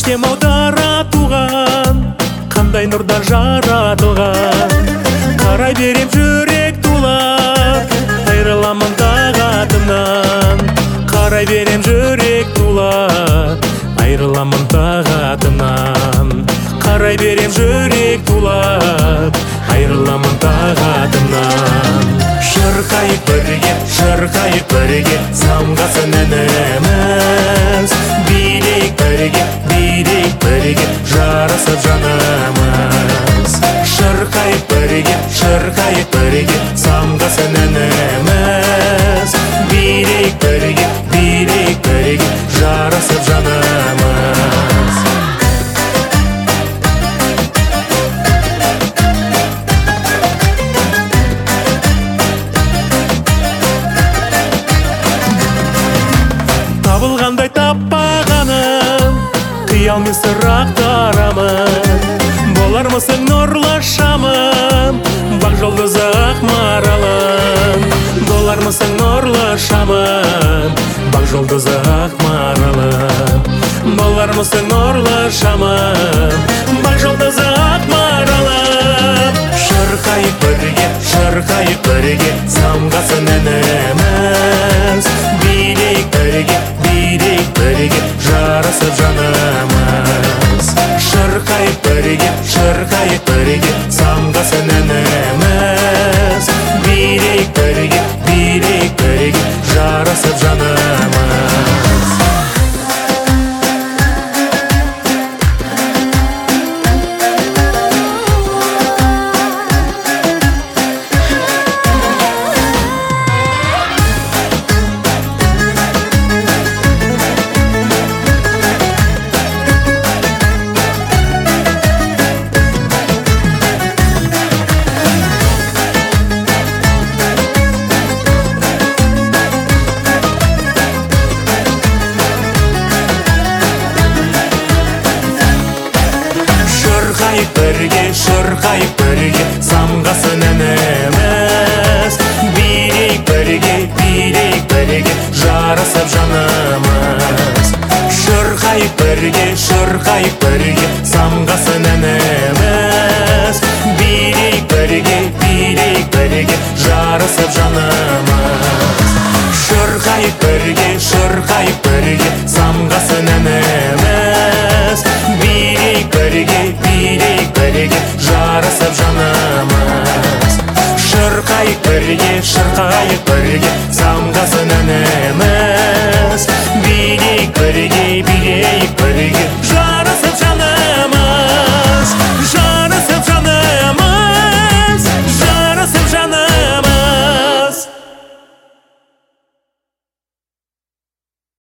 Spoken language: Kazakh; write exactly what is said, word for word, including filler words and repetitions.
әкем аударатуған, қандай нұрдан жаратылған. Қарай берем жүрек тулап, айрыламын тағатымнан. Қарай берем жүрек тулап, айрыламын тағатымнан. Қарай берем жүрек тулап, айрыламын тағатымнан. Шырқайық бірге, шырқайық бірге, самғасын әніміз. Билейік бірге, билейік бірге, жарасып жанымыз. Шырқайық бірге, шырқайық бірге, самғасын әніміз. Билейік бірге, билейік бірге, жарасып жанымыз. Табылғандай таппағаным, қиялмен сырақтарамын. Болар мысың нұрлы шамым, бақ жұлдызы ақ маралым. Болар мысың нұрлы шамым, бақ жұлдызы ақ маралым. Болар мысың нұрлы шамым, бақ жұлдызы ақ маралым. Шырқайық бірге, шырқайық бірге, самғасын әніміз. Билейік бірге, билейік бірге, жарасып жанымыз. Шырқайық бірге, шырқайық бірге, самғасын әніміз. Билейік бірге, билейік бірге, жарасып жанымыз. Шырқайық бірге, шырқайық бірге, самғасын әніміз. Билейік бірге, билейік бірге, жарасып жанымыз. Шырқайық бірге, шырқайық бірге, самғасын әніміз. Билейік бірге, билейік бірге, жарасып жанымыз. Шырқайық бірге, шырқайық бірге, самғасын әніміз. Билейік бірге, билейік бірге, жарасып жанымыз. Шырқайық бірге, шырқайық бірге, самғасын әніміз. Билейік бірге, билейік бірге,